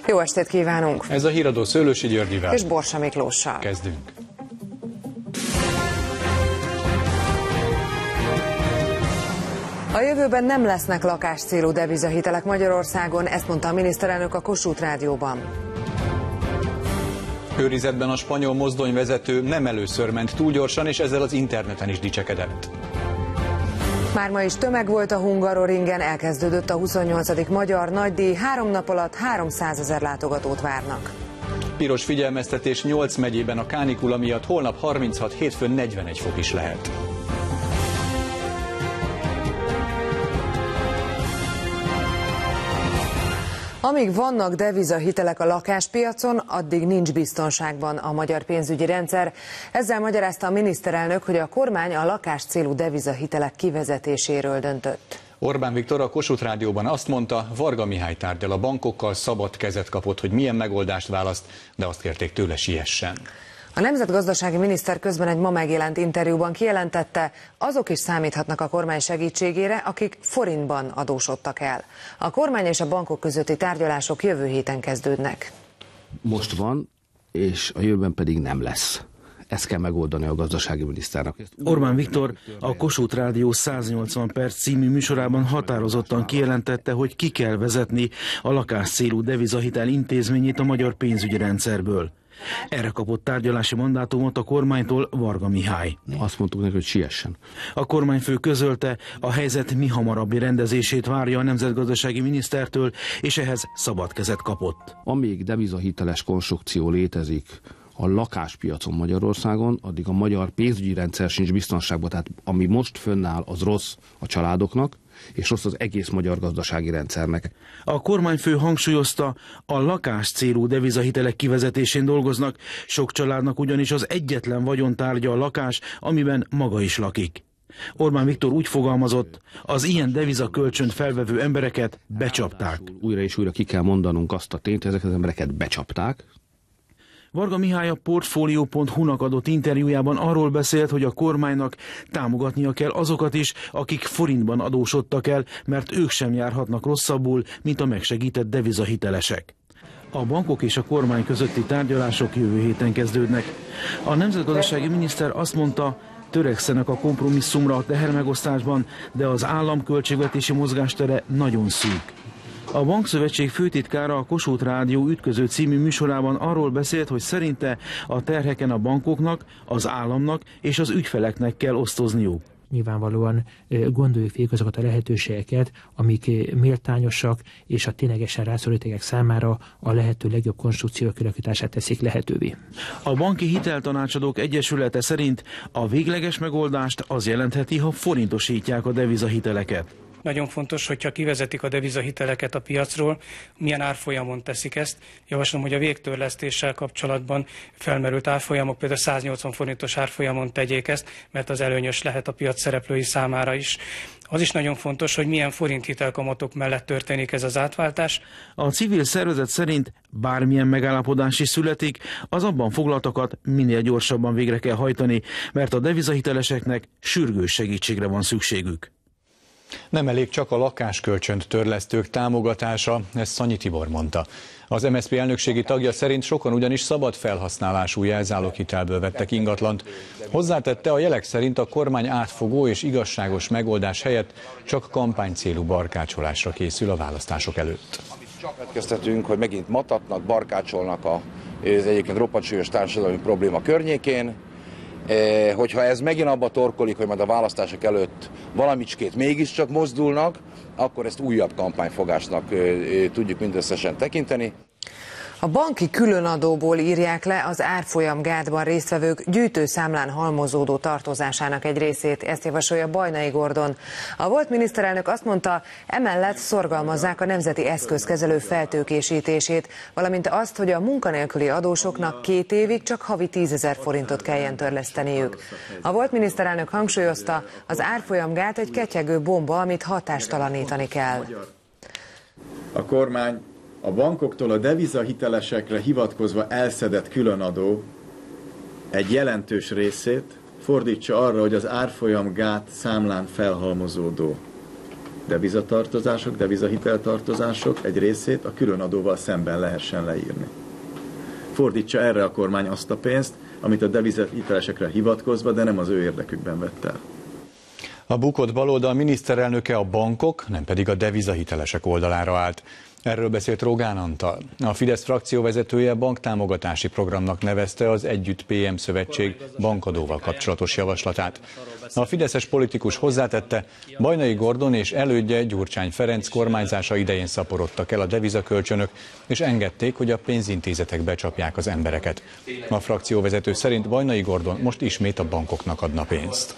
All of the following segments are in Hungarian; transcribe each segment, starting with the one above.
Jó estét kívánunk! Ez a híradó Szőlősi Györgyivel és Borsa Miklóssal. Kezdünk. A jövőben nem lesznek lakáscélú devizahitelek Magyarországon, ezt mondta a miniszterelnök a Kossuth Rádióban. Őrizetben a spanyol mozdonyvezető nem először ment túl gyorsan, és ezzel az interneten is dicsekedett. Már ma is tömeg volt a Hungaroringen, elkezdődött a 28. Magyar Nagydíj, 3 nap alatt 300 000 látogatót várnak. Piros figyelmeztetés 8 megyében a kánikula miatt, holnap 36, hétfőn 41 fok is lehet. Amíg vannak devizahitelek a lakáspiacon, addig nincs biztonságban a magyar pénzügyi rendszer. Ezzel magyarázta a miniszterelnök, hogy a kormány a lakáscélú devizahitelek kivezetéséről döntött. Orbán Viktor a Kossuth Rádióban azt mondta, Varga Mihály tárgyal a bankokkal, szabad kezet kapott, hogy milyen megoldást választ, de azt kérték tőle, siessen. A nemzetgazdasági miniszter közben egy ma megjelent interjúban kijelentette, azok is számíthatnak a kormány segítségére, akik forintban adósodtak el. A kormány és a bankok közötti tárgyalások jövő héten kezdődnek. Most van, és a jövőben pedig nem lesz. Ezt kell megoldani a gazdasági miniszternek. Orbán Viktor a Kossuth Rádió 180 perc című műsorában határozottan kijelentette, hogy ki kell vezetni a lakáscélú devizahitel intézményét a magyar pénzügyi rendszerből. Erre kapott tárgyalási mandátumot a kormánytól Varga Mihály. Azt mondtuk neki, hogy siessen. A kormányfő közölte, a helyzet mihamarabbi rendezését várja a nemzetgazdasági minisztertől, és ehhez szabad kezet kapott. Amíg devizahiteles konstrukció létezik a lakáspiacon Magyarországon, addig a magyar pénzügyi rendszer sincs biztonságban. Tehát ami most fönnáll, az rossz a családoknak, és rossz az egész magyar gazdasági rendszernek. A kormányfő hangsúlyozta, a lakáscélú devizahitelek kivezetésén dolgoznak, sok családnak ugyanis az egyetlen vagyontárgya a lakás, amiben maga is lakik. Orbán Viktor úgy fogalmazott, az ilyen devizakölcsönt felvevő embereket becsapták. Újra és újra ki kell mondanunk azt a tényt, hogy ezeket az embereket becsapták. Varga Mihály a Portfolio.hu-nak adott interjújában arról beszélt, hogy a kormánynak támogatnia kell azokat is, akik forintban adósodtak el, mert ők sem járhatnak rosszabbul, mint a megsegített devizahitelesek. A bankok és a kormány közötti tárgyalások jövő héten kezdődnek. A nemzetgazdasági miniszter azt mondta, törekszenek a kompromisszumra a tehermegosztásban, de az állam költségvetési mozgástere nagyon szűk. A Bankszövetség főtitkára a Kossuth Rádió Ütköző című műsorában arról beszélt, hogy szerinte a terheken a bankoknak, az államnak és az ügyfeleknek kell osztozniuk. Nyilvánvalóan gondoljuk végig azokat a lehetőségeket, amik méltányosak és a ténylegesen rászorultak számára a lehető legjobb konstrukció kialakítását teszik lehetővé. A Banki Hiteltanácsadók Egyesülete szerint a végleges megoldást az jelentheti, ha forintosítják a devizahiteleket. Nagyon fontos, hogyha kivezetik a devizahiteleket a piacról, milyen árfolyamon teszik ezt. Javaslom, hogy a végtörlesztéssel kapcsolatban felmerült árfolyamok, például 180 forintos árfolyamon tegyék ezt, mert az előnyös lehet a piac szereplői számára is. Az is nagyon fontos, hogy milyen forinthitelkamatok mellett történik ez az átváltás. A civil szervezet szerint bármilyen megállapodás is születik, az abban foglaltakat minél gyorsabban végre kell hajtani, mert a devizahiteleseknek sürgős segítségre van szükségük. Nem elég csak a lakáskölcsönt törlesztők támogatása, ezt Szanyi Tibor mondta. Az MSZP elnökségi tagja szerint sokan ugyanis szabad felhasználású jelzáloghitelből vettek ingatlant. Hozzátette, a jelek szerint a kormány átfogó és igazságos megoldás helyett csak kampánycélú barkácsolásra készül a választások előtt. Következtetünk, hogy megint matatnak, barkácsolnak az egyébként roppant súlyos társadalmi probléma környékén. Hogyha ez megint abba torkolik, hogy majd a választások előtt valamicskét mégiscsak mozdulnak, akkor ezt újabb kampányfogásnak tudjuk mindösszesen tekinteni. A banki különadóból írják le az árfolyamgátban résztvevők gyűjtőszámlán halmozódó tartozásának egy részét, ezt javasolja Bajnai Gordon. A volt miniszterelnök azt mondta, emellett szorgalmazzák a nemzeti eszközkezelő feltőkésítését, valamint azt, hogy a munkanélküli adósoknak 2 évig csak havi 10 000 forintot kelljen törleszteniük. A volt miniszterelnök hangsúlyozta, az árfolyamgát egy ketyegő bomba, amit hatástalanítani kell. A kormány a bankoktól a devizahitelesekre hivatkozva elszedett különadó egy jelentős részét fordítsa arra, hogy az árfolyamgát számlán felhalmozódó devizatartozások, devizahiteltartozások egy részét a különadóval szemben lehessen leírni. Fordítsa erre a kormány azt a pénzt, amit a devizahitelesekre hivatkozva, de nem az ő érdekükben vett el. A bukott baloldal miniszterelnöke a bankok, nem pedig a devizahitelesek oldalára állt. Erről beszélt Rogán Antal. A Fidesz frakcióvezetője banktámogatási programnak nevezte az Együtt PM Szövetség bankadóval kapcsolatos javaslatát. A fideszes politikus hozzátette, Bajnai Gordon és elődje Gyurcsány Ferenc kormányzása idején szaporodtak el a devizakölcsönök, és engedték, hogy a pénzintézetek becsapják az embereket. A frakcióvezető szerint Bajnai Gordon most ismét a bankoknak adna pénzt.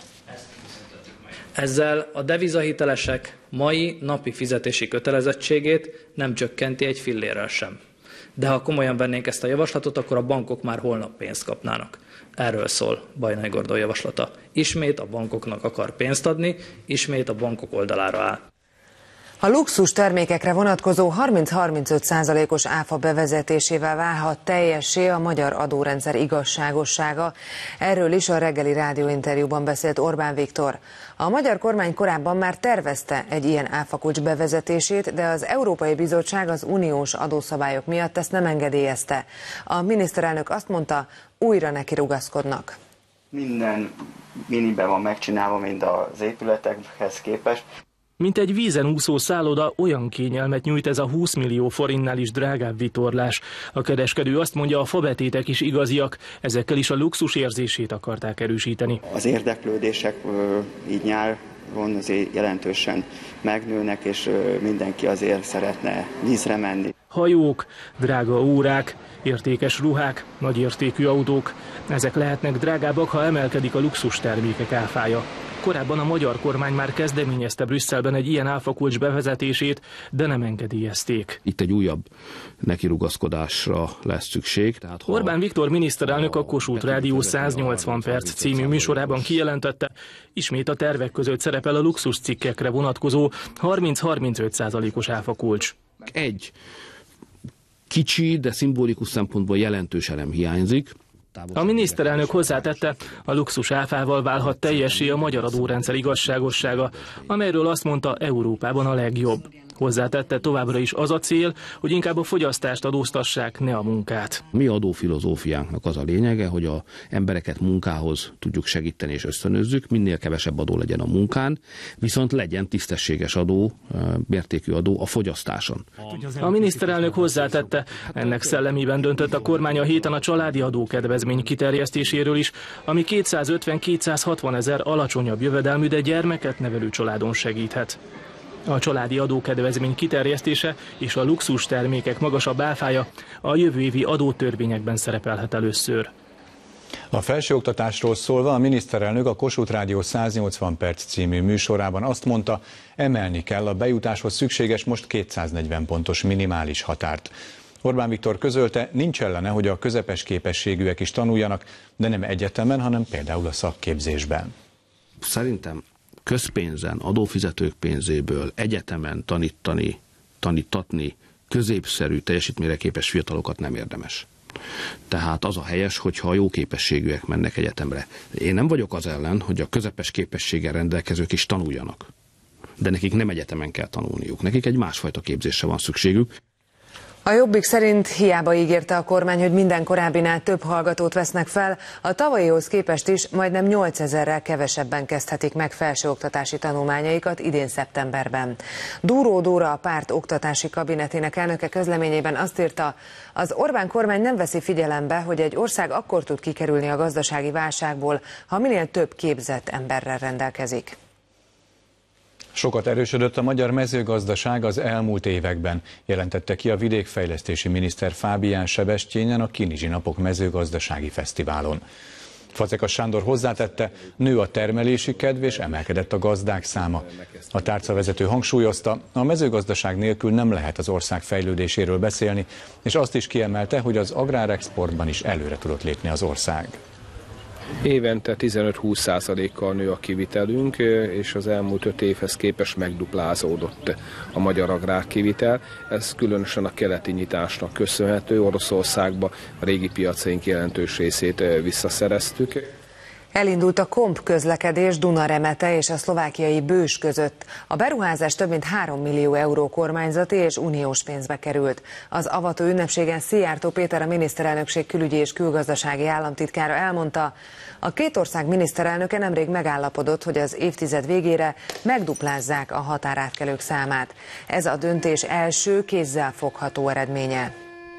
Ezzel a devizahitelesek mai napi fizetési kötelezettségét nem csökkenti egy fillérrel sem. De ha komolyan vennénk ezt a javaslatot, akkor a bankok már holnap pénzt kapnának. Erről szól Bajnai Gordon javaslata. Ismét a bankoknak akar pénzt adni, ismét a bankok oldalára áll. A luxus termékekre vonatkozó 30-35%-os áfa bevezetésével válhat teljessé a magyar adórendszer igazságossága. Erről is a reggeli rádióinterjúban beszélt Orbán Viktor. A magyar kormány korábban már tervezte egy ilyen áfakulcs bevezetését, de az Európai Bizottság az uniós adószabályok miatt ezt nem engedélyezte. A miniszterelnök azt mondta, újra nekirugaszkodnak. Minden minibe van megcsinálva, mint az épületekhez képest. Mint egy vízen úszó szálloda, olyan kényelmet nyújt ez a 20 millió forintnál is drágább vitorlás. A kereskedő azt mondja, a fabetétek is igaziak, ezekkel is a luxus érzését akarták erősíteni. Az érdeklődések így nyáron azért jelentősen megnőnek, és mindenki azért szeretne vízre menni. Hajók, drága órák, értékes ruhák, nagyértékű autók. Ezek lehetnek drágábbak, ha emelkedik a luxus termékek áfája. Korábban a magyar kormány már kezdeményezte Brüsszelben egy ilyen áfakulcs bevezetését, de nem engedélyezték. Itt egy újabb nekirugaszkodásra lesz szükség. Tehát, Orbán Viktor miniszterelnök a Kossuth Rádió 180 perc című műsorában kijelentette, ismét a tervek között szerepel a luxus cikkekre vonatkozó 30-35%-os áfakulcs. Egy kicsi, de szimbolikus szempontból jelentős elem hiányzik. A miniszterelnök hozzátette, a luxus áfával válhat teljessé a magyar adórendszer igazságossága, amelyről azt mondta, Európában a legjobb. Hozzátette, továbbra is az a cél, hogy inkább a fogyasztást adóztassák, ne a munkát. Mi adófilozófiánknak az a lényege, hogy az embereket munkához tudjuk segíteni és ösztönözzük, minél kevesebb adó legyen a munkán, viszont legyen tisztességes adó, mértékű adó a fogyasztáson. A miniszterelnök hozzátette, ennek szellemében döntött a kormány a héten a családi adókedvezmény kiterjesztéséről is, ami 250-260 ezer alacsonyabb jövedelmű, de gyermeket nevelő családon segíthet. A családi adókedvezmény kiterjesztése és a luxus termékek magasabb áfája a jövő évi adótörvényekben szerepelhet először. A felsőoktatásról szólva a miniszterelnök a Kossuth Rádió 180 perc című műsorában azt mondta, emelni kell a bejutáshoz szükséges most 240 pontos minimális határt. Orbán Viktor közölte, nincs ellene, hogy a közepes képességűek is tanuljanak, de nem egyetemen, hanem például a szakképzésben. Szerintem közpénzen, adófizetők pénzéből egyetemen tanítatni középszerű, teljesítményre képes fiatalokat nem érdemes. Tehát az a helyes, hogyha jó képességűek mennek egyetemre. Én nem vagyok az ellen, hogy a közepes képességgel rendelkezők is tanuljanak. De nekik nem egyetemen kell tanulniuk. Nekik egy másfajta képzésre van szükségük. A Jobbik szerint hiába ígérte a kormány, hogy minden korábbinál több hallgatót vesznek fel, a tavalyihoz képest is majdnem 8000-rel kevesebben kezdhetik meg felsőoktatási tanulmányaikat idén szeptemberben. Dúró Dóra, a párt oktatási kabinetének elnöke közleményében azt írta, az Orbán kormány nem veszi figyelembe, hogy egy ország akkor tud kikerülni a gazdasági válságból, ha minél több képzett emberrel rendelkezik. Sokat erősödött a magyar mezőgazdaság az elmúlt években, jelentette ki a vidékfejlesztési miniszter Fábián Sebestyénen a Kinizsi Napok mezőgazdasági fesztiválon. Fazekas Sándor hozzátette, nő a termelési kedv és emelkedett a gazdák száma. A tárcavezető hangsúlyozta, a mezőgazdaság nélkül nem lehet az ország fejlődéséről beszélni, és azt is kiemelte, hogy az agrárexportban is előre tudott lépni az ország. Évente 15-20%-kal nő a kivitelünk, és az elmúlt 5 évhez képest megduplázódott a magyar agrárkivitel. Ez különösen a keleti nyitásnak köszönhető. Oroszországba a régi piacaink jelentős részét visszaszereztük. Elindult a KOMP közlekedés Duna-Remete és a szlovákiai Bős között. A beruházás több mint 3 millió euró kormányzati és uniós pénzbe került. Az avató ünnepségen Szijjártó Péter, a miniszterelnökség külügyi és külgazdasági államtitkára elmondta, a két ország miniszterelnöke nemrég megállapodott, hogy az évtized végére megduplázzák a határátkelők számát. Ez a döntés első kézzelfogható eredménye.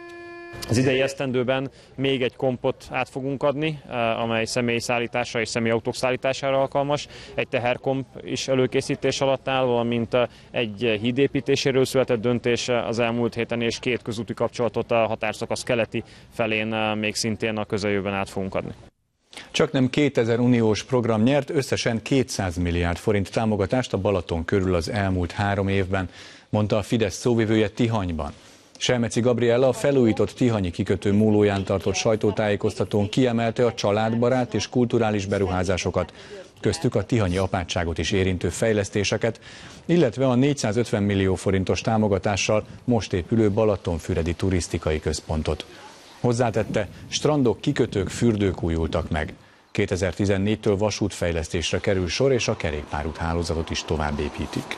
Az idei esztendőben még egy kompot át fogunk adni, amely személyszállításra és személyautók szállítására alkalmas. Egy teherkomp is előkészítés alatt áll, valamint egy hídépítéséről született döntés az elmúlt héten, és 2 közúti kapcsolatot a határszakasz keleti felén még szintén a közeljövőben át fogunk adni. Csaknem 2000 uniós program nyert összesen 200 milliárd forint támogatást a Balaton körül az elmúlt 3 évben, mondta a Fidesz szóvivője Tihanyban. Selmeci Gabriella a felújított tihanyi kikötő múlóján tartott sajtótájékoztatón kiemelte a családbarát és kulturális beruházásokat, köztük a tihanyi apátságot is érintő fejlesztéseket, illetve a 450 millió forintos támogatással most épülő Balatonfüredi turisztikai központot. Hozzátette, strandok, kikötők, fürdők újultak meg. 2014-től vasútfejlesztésre kerül sor, és a kerékpárút hálózatot is tovább építik.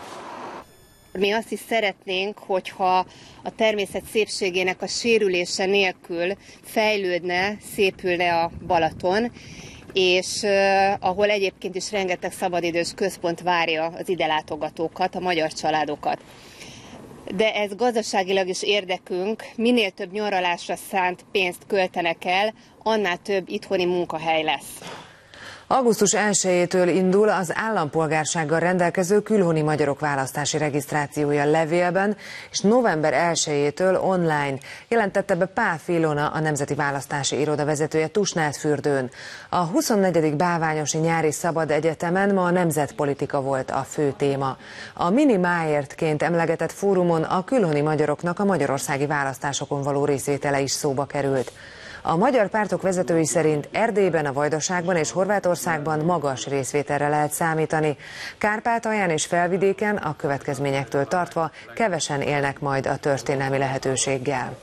Mi azt is szeretnénk, hogyha a természet szépségének a sérülése nélkül fejlődne, szépülne a Balaton, és ahol egyébként is rengeteg szabadidős központ várja az ide látogatókat, a magyar családokat. De ez gazdaságilag is érdekünk, minél több nyaralásra szánt pénzt költenek el, annál több itthoni munkahely lesz. Augusztus 1-től indul az állampolgársággal rendelkező külhoni magyarok választási regisztrációja levélben, és november 1-től online, jelentette be Pál Filona, a Nemzeti Választási Iroda vezetője Tusnádfürdőn. A 24. Bálványosi Nyári Szabad Egyetemen ma a nemzetpolitika volt a fő téma. A Mini Máértként emlegetett fórumon a külhoni magyaroknak a magyarországi választásokon való részvétele is szóba került. A magyar pártok vezetői szerint Erdélyben, a Vajdaságban és Horvátországban magas részvételre lehet számítani. Kárpátalján és Felvidéken a következményektől tartva kevesen élnek majd a történelmi lehetőséggel.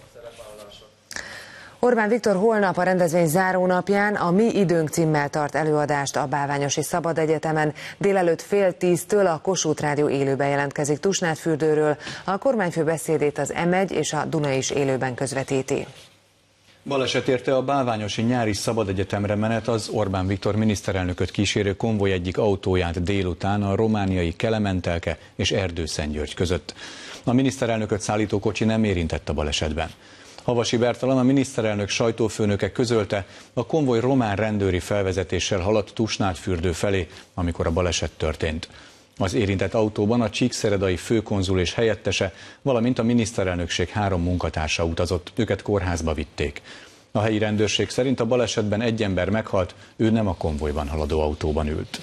Orbán Viktor holnap a rendezvény zárónapján a Mi időnk címmel tart előadást a Bálványosi Szabad Egyetemen. Délelőtt 9:30-től a Kossuth Rádió élőben jelentkezik Tusnádfürdőről. A kormányfő beszédét az M1 és a Duna is élőben közvetíti. Baleset érte a Bálványosi Nyári Szabad Egyetemre menet az Orbán Viktor miniszterelnököt kísérő konvoj egyik autóját délután a romániai Kelementelke és Erdőszentgyörgy között. A miniszterelnököt szállító kocsi nem érintett a balesetben. Havasi Bertalan, a miniszterelnök sajtófőnöke közölte, a konvoj román rendőri felvezetéssel haladt Tusnádfürdő felé, amikor a baleset történt. Az érintett autóban a csíkszeredai főkonzul és helyettese, valamint a miniszterelnökség 3 munkatársa utazott, őket kórházba vitték. A helyi rendőrség szerint a balesetben 1 ember meghalt, ő nem a konvojban haladó autóban ült.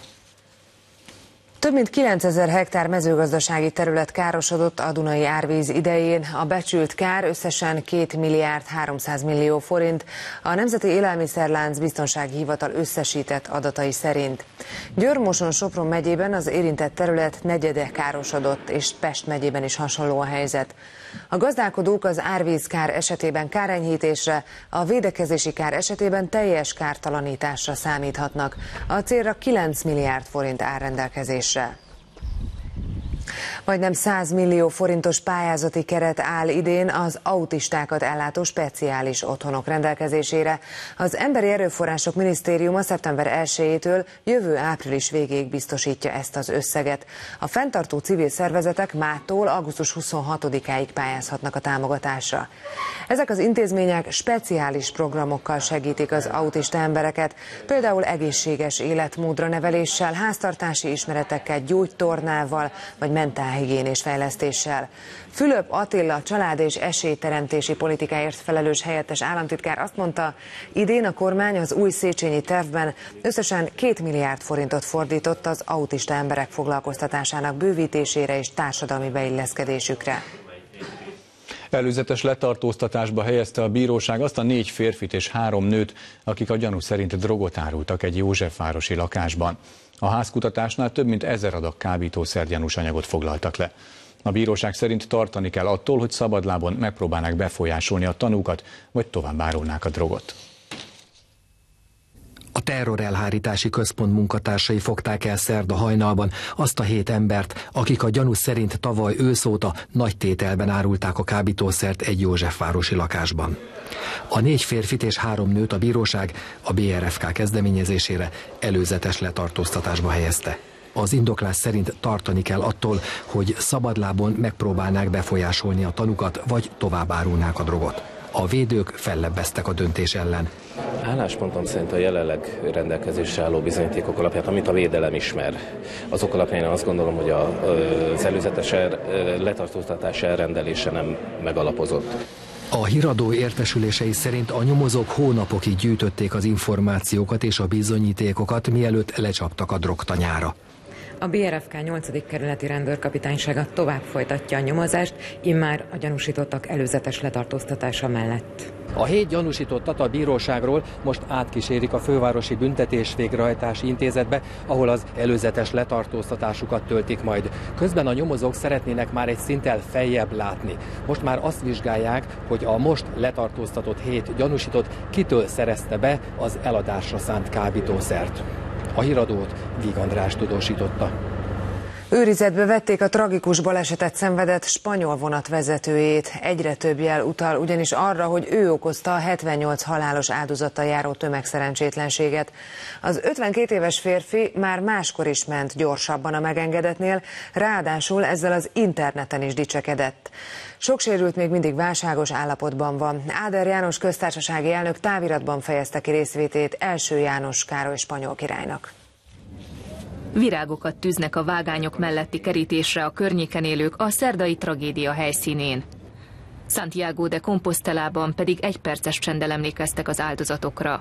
Több mint 9000 hektár mezőgazdasági terület károsodott a Dunai árvíz idején. A becsült kár összesen 2 milliárd 300 millió forint, a Nemzeti Élelmiszerlánc Biztonsági Hivatal összesített adatai szerint. Győr-Moson-Sopron megyében az érintett terület negyede károsodott, és Pest megyében is hasonló a helyzet. A gazdálkodók az árvízkár esetében kárenyhítésre, a védekezési kár esetében teljes kártalanításra számíthatnak. A célra 9 milliárd forint áll rendelkezésre. Majdnem 100 millió forintos pályázati keret áll idén az autistákat ellátó speciális otthonok rendelkezésére. Az Emberi Erőforrások Minisztériuma szeptember 1-től jövő április végéig biztosítja ezt az összeget. A fenntartó civil szervezetek mától augusztus 26-áig pályázhatnak a támogatásra. Ezek az intézmények speciális programokkal segítik az autista embereket, például egészséges életmódra neveléssel, háztartási ismeretekkel, gyógytornával vagy mentálhigiénés fejlesztéssel. Fülöp Attila család- és esélyteremtési politikáért felelős helyettes államtitkár azt mondta, idén a kormány az új Széchenyi tervben összesen 2 milliárd forintot fordított az autista emberek foglalkoztatásának bővítésére és társadalmi beilleszkedésükre. Előzetes letartóztatásba helyezte a bíróság azt a 4 férfit és 3 nőt, akik a gyanú szerint drogot árultak egy józsefvárosi lakásban. A házkutatásnál több mint 1000 adag kábítószer-gyanús anyagot foglaltak le. A bíróság szerint tartani kell attól, hogy szabadlábon megpróbálnák befolyásolni a tanúkat, vagy tovább árulnák a drogot. A terrorelhárítási központ munkatársai fogták el szerda hajnalban azt a 7 embert, akik a gyanú szerint tavaly ősz óta nagy tételben árulták a kábítószert egy józsefvárosi lakásban. A 4 férfit és 3 nőt a bíróság a BRFK kezdeményezésére előzetes letartóztatásba helyezte. Az indoklás szerint tartani kell attól, hogy szabadlábon megpróbálnák befolyásolni a tanukat, vagy tovább árulnák a drogot. A védők fellebbeztek a döntés ellen. Álláspontom szerint a jelenleg rendelkezésre álló bizonyítékok alapján, amit a védelem ismer, azok alapján azt gondolom, hogy az előzetes letartóztatás elrendelése nem megalapozott. A híradó értesülései szerint a nyomozók hónapokig gyűjtötték az információkat és a bizonyítékokat, mielőtt lecsaptak a drogtanyára. A BRFK 8. kerületi rendőrkapitánysága tovább folytatja a nyomozást, immár a gyanúsítottak előzetes letartóztatása mellett. A 7 gyanúsítottat a bíróságról most átkísérik a fővárosi büntetés végrehajtási intézetbe, ahol az előzetes letartóztatásukat töltik majd. Közben a nyomozók szeretnének már egy szinttel feljebb látni. Most már azt vizsgálják, hogy a most letartóztatott 7 gyanúsított kitől szerezte be az eladásra szánt kábítószert. A híradót Víg András tudósította. Őrizetbe vették a tragikus balesetet szenvedett spanyol vonatvezetőjét. Egyre több jel utal ugyanis arra, hogy ő okozta a 78 halálos áldozattal járó tömegszerencsétlenséget. Az 52 éves férfi már máskor is ment gyorsabban a megengedetnél, ráadásul ezzel az interneten is dicsekedett. Sok sérült még mindig válságos állapotban van. Áder János köztársasági elnök táviratban fejezte ki részvétét első János Károly spanyol királynak. Virágokat tűznek a vágányok melletti kerítésre a környéken élők a szerdai tragédia helyszínén. Santiago de Compostelában pedig 1 perces csenddel emlékeztek az áldozatokra.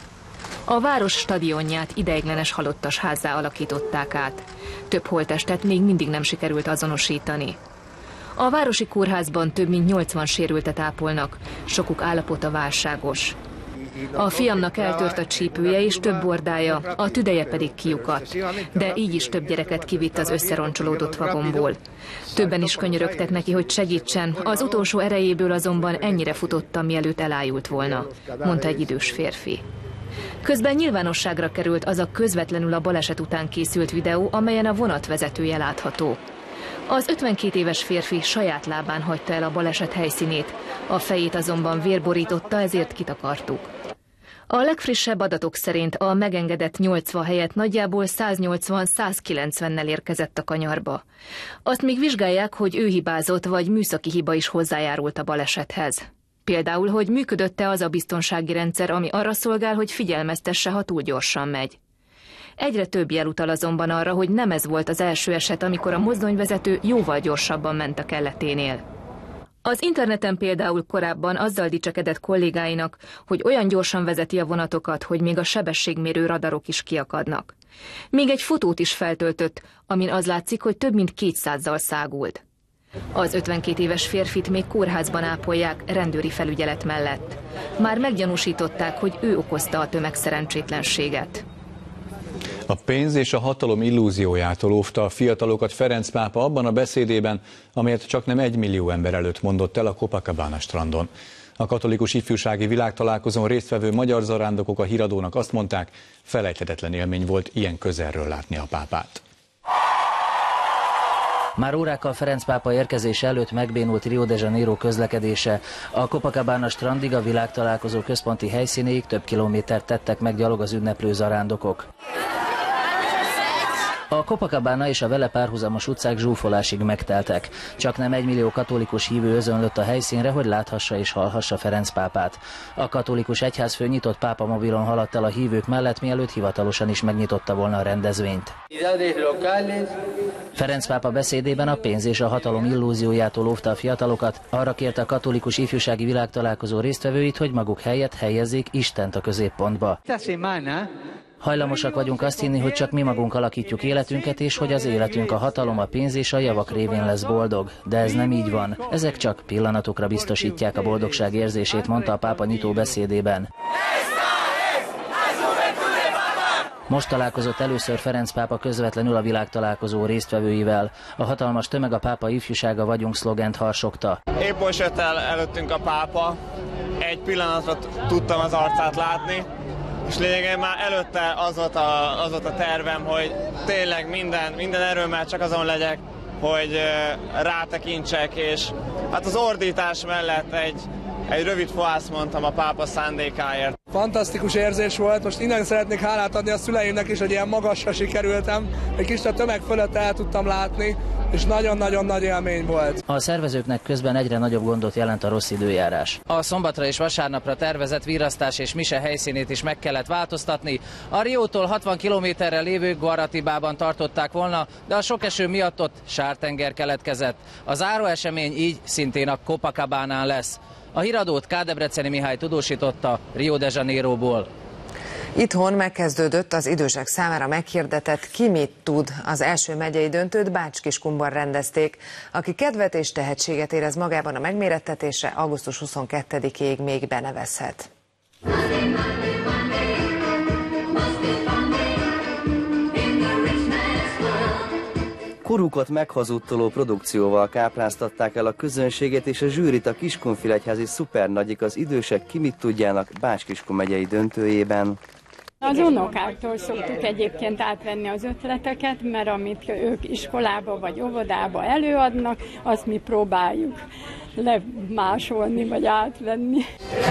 A város stadionját ideiglenes halottas házzá alakították át. Több holttestet még mindig nem sikerült azonosítani. A városi kórházban több mint 80 sérültet ápolnak, sokuk állapota válságos. A fiamnak eltört a csípője és több bordája, a tüdeje pedig kiukadt, de így is több gyereket kivitt az összeroncsolódott vagonból. Többen is könyörögtek neki, hogy segítsen, az utolsó erejéből azonban ennyire futottam, mielőtt elájult volna, mondta egy idős férfi. Közben nyilvánosságra került az a közvetlenül a baleset után készült videó, amelyen a vonatvezetője látható. Az 52 éves férfi saját lábán hagyta el a baleset helyszínét, a fejét azonban vér borította, ezért kitakartuk. A legfrissebb adatok szerint a megengedett 80 helyett nagyjából 180-190-nel érkezett a kanyarba. Azt még vizsgálják, hogy ő hibázott, vagy műszaki hiba is hozzájárult a balesethez. Például, hogy működött-e az a biztonsági rendszer, ami arra szolgál, hogy figyelmeztesse, ha túl gyorsan megy. Egyre több jel utal azonban arra, hogy nem ez volt az első eset, amikor a mozdonyvezető jóval gyorsabban ment a kelleténél. Az interneten például korábban azzal dicsekedett kollégáinak, hogy olyan gyorsan vezeti a vonatokat, hogy még a sebességmérő radarok is kiakadnak. Még egy fotót is feltöltött, amin az látszik, hogy több mint 200-zal szágult. Az 52 éves férfit még kórházban ápolják rendőri felügyelet mellett. Már meggyanúsították, hogy ő okozta a tömegszerencsétlenséget. A pénz és a hatalom illúziójától óvta a fiatalokat Ferenc pápa abban a beszédében, amelyet csaknem 1 millió ember előtt mondott el a Copacabana strandon. A katolikus ifjúsági világtalálkozón résztvevő magyar zarándokok a híradónak azt mondták, felejthetetlen élmény volt ilyen közelről látni a pápát. Már órákkal Ferenc pápa érkezése előtt megbénult Rio de Janeiro közlekedése. A Copacabana strandig, a világtalálkozó központi helyszínéig több kilométert tettek meg gyalog az ünneplő zarándokok. A Copacabana és a vele párhuzamos utcák zsúfolásig megteltek. Csaknem 1 millió katolikus hívő özönlött a helyszínre, hogy láthassa és hallhassa Ferenc pápát. A katolikus egyházfő nyitott pápamobilon haladt el a hívők mellett, mielőtt hivatalosan is megnyitotta volna a rendezvényt. Ferenc pápa beszédében a pénz és a hatalom illúziójától óvta a fiatalokat, arra kérte a katolikus ifjúsági világtalálkozó résztvevőit, hogy maguk helyett helyezzék Istent a középpontba. Hajlamosak vagyunk azt hinni, hogy csak mi magunk alakítjuk életünket, és hogy az életünk, a hatalom, a pénz és a javak révén lesz boldog. De ez nem így van. Ezek csak pillanatokra biztosítják a boldogság érzését, mondta a pápa nyitó beszédében. Most találkozott először Ferenc pápa közvetlenül a világtalálkozó résztvevőivel. A hatalmas tömeg a pápa ifjúsága vagyunk szlogent harsogta. Épp most jött el előttünk a pápa, egy pillanatra tudtam az arcát látni, és lényegében már előtte az volt a tervem, hogy tényleg minden erőmmel csak azon legyek, hogy rátekintsek, és hát az ordítás mellett egy rövid fohászt mondtam a pápa szándékáért. Fantasztikus érzés volt, most innen szeretnék hálát adni a szüleimnek is, hogy ilyen magasra sikerültem. Egy kis a tömeg fölött el tudtam látni, és nagyon-nagyon nagy élmény volt. A szervezőknek közben egyre nagyobb gondot jelent a rossz időjárás. A szombatra és vasárnapra tervezett virrasztás és mise helyszínét is meg kellett változtatni. A Riótól 60 kilométerre lévő Guaratibában tartották volna, de a sok eső miatt ott sártenger keletkezett. A záróesemény így szintén a Copacabánán lesz. A híradót Kádebreceni Mihály tudósította Rio de Janeiróból. Itthon megkezdődött az idősek számára meghirdetett Ki mit tud. Az első megyei döntőt Bács-Kiskunban rendezték. Aki kedvet és tehetséget érez magában a megmérettetésre, augusztus 22-ig még benevezhet. Korukat meghazudtoló produkcióval kápráztatták el a közönséget és a zsűrit a Kiskunfélegyházi szupernagyik az idősek Ki mit tudjának Bács-Kiskun megyei döntőjében. Az unokáktól szoktuk egyébként átvenni az ötleteket, mert amit ők iskolába vagy óvodába előadnak, azt mi próbáljuk lemásolni vagy átvenni.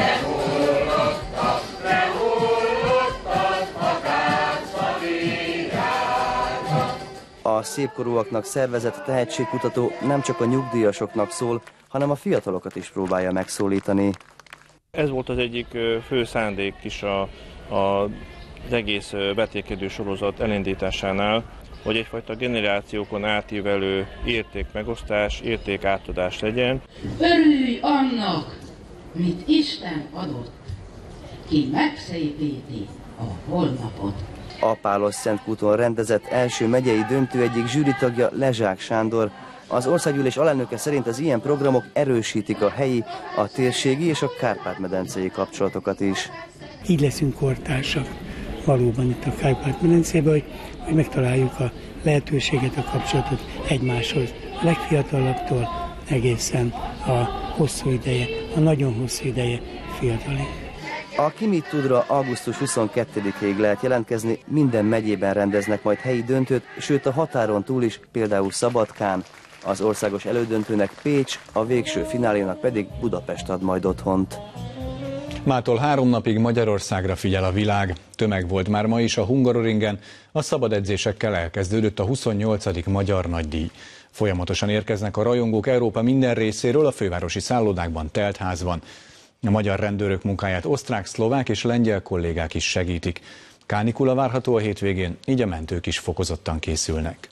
A szépkorúaknak szervezett tehetségkutató nem csak a nyugdíjasoknak szól, hanem a fiatalokat is próbálja megszólítani. Ez volt az egyik fő szándék is az egész vetélkedő sorozat elindításánál, hogy egyfajta generációkon átívelő értékmegosztás, értékátadás legyen. Örülj annak, mit Isten adott, ki megszépíti a holnapot. A Pálos-Szentkúton rendezett első megyei döntő egyik zsűritagja Lezsák Sándor. Az országgyűlés alelnöke szerint az ilyen programok erősítik a helyi, a térségi és a Kárpát-medencei kapcsolatokat is. Így leszünk kortársak valóban itt a Kárpát-medencében, hogy megtaláljuk a lehetőséget, a kapcsolatot egymáshoz. A legfiatalabbtól egészen a hosszú ideje, a nagyon hosszú ideje fiatalig. A Ki mit tudra augusztus 22-ig lehet jelentkezni, minden megyében rendeznek majd helyi döntőt, sőt a határon túl is, például Szabadkán. Az országos elődöntőnek Pécs, a végső finálénak pedig Budapest ad majd otthont. Mától 3 napig Magyarországra figyel a világ. Tömeg volt már ma is a Hungaroringen, a szabad edzésekkel elkezdődött a 28. Magyar Nagydíj. Folyamatosan érkeznek a rajongók Európa minden részéről, a fővárosi szállodákban telt ház van. A magyar rendőrök munkáját osztrák, szlovák és lengyel kollégák is segítik. Kánikula várható a hétvégén, így a mentők is fokozottan készülnek.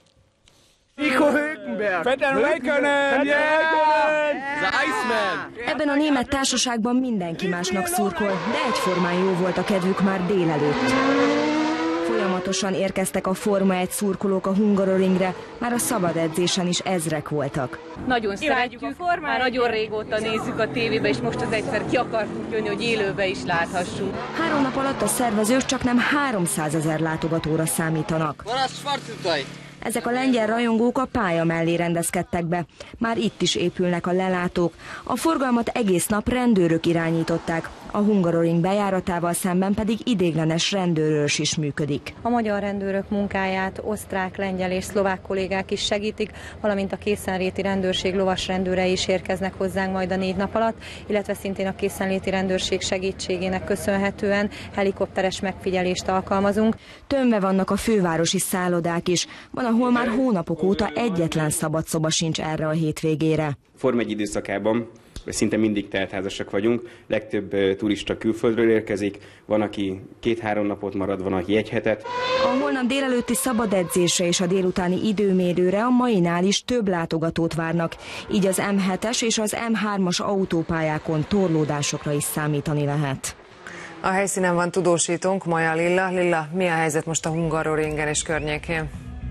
Ebben a német társaságban mindenki másnak szurkol, de egyformán jó volt a kedvük már délelőtt. Folyamatosan érkeztek a Forma 1 szurkolók a Hungaroringre, már a szabad edzésen is ezrek voltak. Nagyon szeretjük a formát, már nagyon régóta nézzük a tévébe, és most az egyszer ki akartunk jönni, hogy élőbe is láthassuk. 3 nap alatt a szervezők csak nem 300 000 látogatóra számítanak. Ezek a lengyel rajongók a pálya mellé rendezkedtek be. Már itt is épülnek a lelátók. A forgalmat egész nap rendőrök irányították. A Hungaroring bejáratával szemben pedig ideiglenes rendőrőrs is működik. A magyar rendőrök munkáját osztrák, lengyel és szlovák kollégák is segítik, valamint a készenléti rendőrség lovas rendőrei is érkeznek hozzánk majd a 4 nap alatt, illetve szintén a készenléti rendőrség segítségének köszönhetően helikopteres megfigyelést alkalmazunk. Tömve vannak a fővárosi szállodák is. Van, ahol már hónapok óta egyetlen szabad szoba sincs erre a hétvégére. Forma 1 időszakában szinte mindig teltházasak vagyunk, legtöbb turista külföldről érkezik, van, aki 2-3 napot marad, van, aki 1 hetet. A holnap délelőtti szabad edzésre és a délutáni időmérőre a mainál is több látogatót várnak, így az M7-es és az M3-as autópályákon torlódásokra is számítani lehet. A helyszínen van tudósítónk, Maja Lilla. Lilla, mi a helyzet most a Hungaroringen és környékén?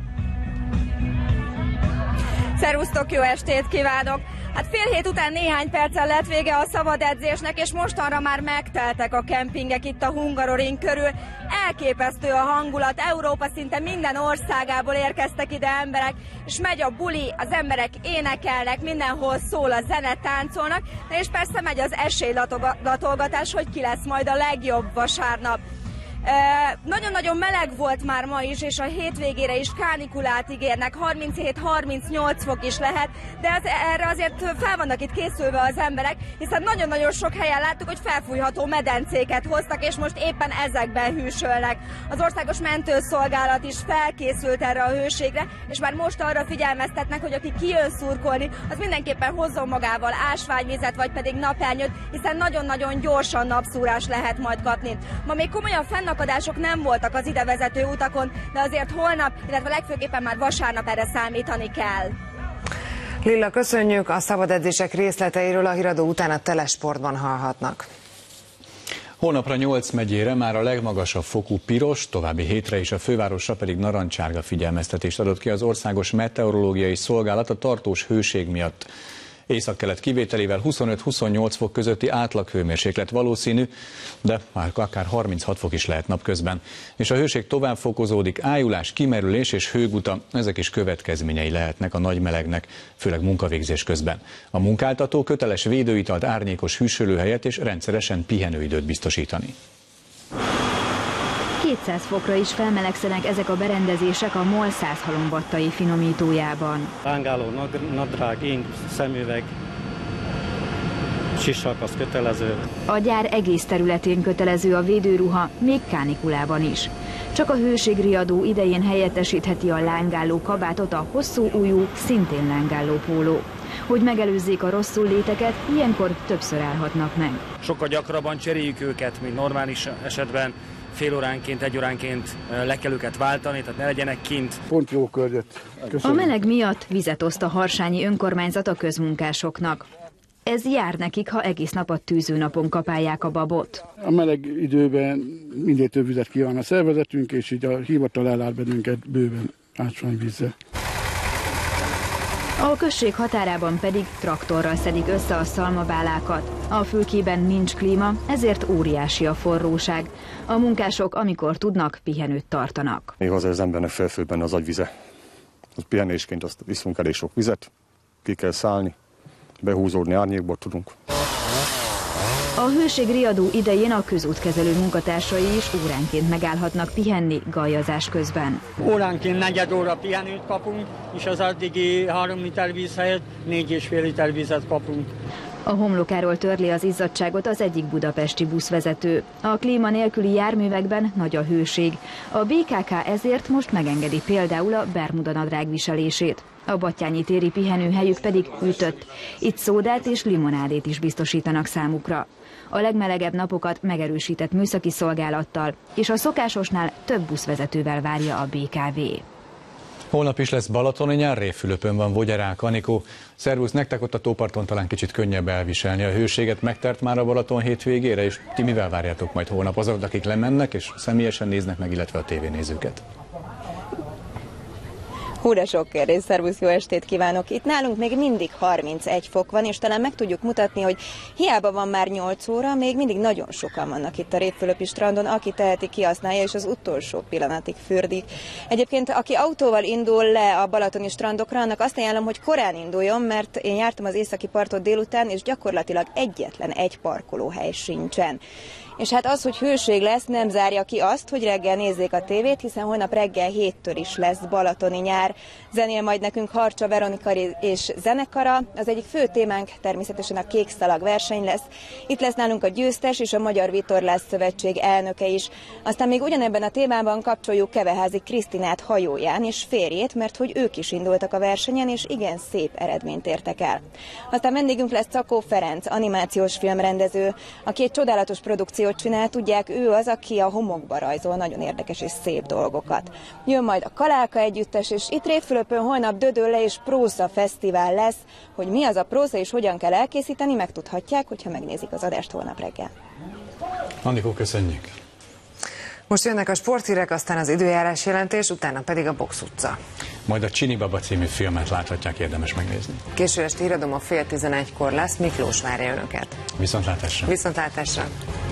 Szervusztok, jó estét kívánok! Hát fél hét után néhány perccel lett vége a szabad edzésnek, és mostanra már megteltek a kempingek itt a Hungaroring körül. Elképesztő a hangulat, Európa szinte minden országából érkeztek ide emberek, és megy a buli, az emberek énekelnek, mindenhol szól a zene, táncolnak, és persze megy az esélylatolgatás, hogy ki lesz majd a legjobb vasárnap. Nagyon-nagyon meleg volt már ma is, és a hétvégére is kánikulát ígérnek, 37-38 fok is lehet, de erre azért fel vannak itt készülve az emberek, hiszen nagyon-nagyon sok helyen láttuk, hogy felfújható medencéket hoztak, és most éppen ezekben hűsölnek. Az Országos Mentőszolgálat is felkészült erre a hőségre, és már most arra figyelmeztetnek, hogy aki kijön szurkolni, az mindenképpen hozzon magával ásványvizet, vagy pedig napelnyőt, hiszen nagyon-nagyon gyorsan napszúrás lehet majd kapni. Ma még komolyan fennakadások nem voltak az idevezető utakon, de azért holnap, illetve legfőképpen már vasárnap erre számítani kell. Lilla, köszönjük, a szabadedzések részleteiről a híradó után a Telesportban hallhatnak. Holnapra 8 megyére már a legmagasabb fokú piros, további hétre is a fővárosra pedig narancsárga figyelmeztetést adott ki az Országos Meteorológiai Szolgálat a tartós hőség miatt. Északkelet kivételével 25-28 fok közötti átlaghőmérséklet valószínű, de már akár 36 fok is lehet napközben. És a hőség tovább fokozódik, ájulás, kimerülés és hőguta, ezek is következményei lehetnek a nagy melegnek, főleg munkavégzés közben. A munkáltató köteles védőitalt, árnyékos hűsölőhelyet és rendszeresen pihenőidőt biztosítani. 200 fokra is felmelegszenek ezek a berendezések a MOL 100 halombattai finomítójában. Lángáló nadrág, ing, szemüveg, sisak az kötelező. A gyár egész területén kötelező a védőruha, még kánikulában is. Csak a hőségriadó idején helyettesítheti a lángáló kabátot a hosszú ujjú, szintén lángáló póló. Hogy megelőzzék a rosszul léteket, ilyenkor többször állhatnak meg. Sokkal gyakrabban cseréljük őket, mint normális esetben. Fél óránként, egy óránként le kell őket váltani, tehát ne legyenek kint. Pont jó környezet. A meleg miatt vizet oszt a harsányi önkormányzat a közmunkásoknak. Ez jár nekik, ha egész nap a tűzőnapon kapálják a babot. A meleg időben minél több vizet kíván a szervezetünk, és így a hivatal ellát bennünket bőven ásványvízzel. A község határában pedig traktorral szedik össze a szalmabálákat. A fülkében nincs klíma, ezért óriási a forróság. A munkások, amikor tudnak, pihenőt tartanak. Néha az embernek felfőtt benne az agyvize. Az pihenésként azt iszunk elég sok vizet, ki kell szállni, behúzódni, árnyékból tudunk. A hőségriadó idején a közútkezelő munkatársai is óránként megállhatnak pihenni gajazás közben. Óránként 4 óra pihenőt kapunk, és az addigi 3 liter víz helyett 4,5 liter vizet kapunk. A homlokáról törli az izzadtságot az egyik budapesti buszvezető. A klíma nélküli járművekben nagy a hőség. A BKK ezért most megengedi például a bermuda nadrág viselését. A Battyányi téri pihenőhelyük pedig hűtött. Itt szódát és limonádét is biztosítanak számukra. A legmelegebb napokat megerősített műszaki szolgálattal, és a szokásosnál több buszvezetővel várja a BKV. Holnap is lesz balatoni nyár, Révfülöpön van Vogyarák Anikó. Szervusz, nektek ott a tóparton talán kicsit könnyebb elviselni a hőséget. Megtelt már a Balaton hétvégére, és ti mivel várjátok majd holnap azok, akik lemennek és személyesen néznek meg, illetve a tévénézőket? Hú, de sok kérdés, szervusz, jó estét kívánok! Itt nálunk még mindig 31 fok van, és talán meg tudjuk mutatni, hogy hiába van már 8 óra, még mindig nagyon sokan vannak itt a Révfülöpi strandon, aki teheti, kihasználja, és az utolsó pillanatig fürdik. Egyébként, aki autóval indul le a balatoni strandokra, annak azt ajánlom, hogy korán induljon, mert én jártam az északi partot délután, és gyakorlatilag egyetlen egy parkolóhely sincsen. És hát az, hogy hőség lesz, nem zárja ki azt, hogy reggel nézzék a tévét, hiszen holnap reggel 7-től is lesz balatoni nyár. Zenél majd nekünk Harcsa Veronika és zenekara. Az egyik fő témánk természetesen a kék szalag verseny lesz. Itt lesz nálunk a győztes és a Magyar Vitorlás Szövetség elnöke is. Aztán még ugyanebben a témában kapcsoljuk Keveházi Krisztinát hajóján és férjét, mert hogy ők is indultak a versenyen, és igen szép eredményt értek el. Aztán vendégünk lesz Czakó Ferenc, animációs filmrendező, aki egy csodálatos produkciót csinál, tudják, ő az, aki a homokba rajzol nagyon érdekes és szép dolgokat. Jön majd a Kalálka együttes, és itt Révfülöpön holnap Dödölle és Próza Fesztivál lesz. Hogy mi az a próza és hogyan kell elkészíteni, megtudhatják, hogyha megnézik az adást holnap reggel. Anikó, köszönjük! Most jönnek a sporthírek, aztán az időjárás jelentés, utána pedig a Box utca. Majd a Csini Baba című filmet láthatják, érdemes megnézni. Késő esti híradóm a 10:30-kor lesz, Miklós várja önöket. Viszontlátásra! Viszontlátásra!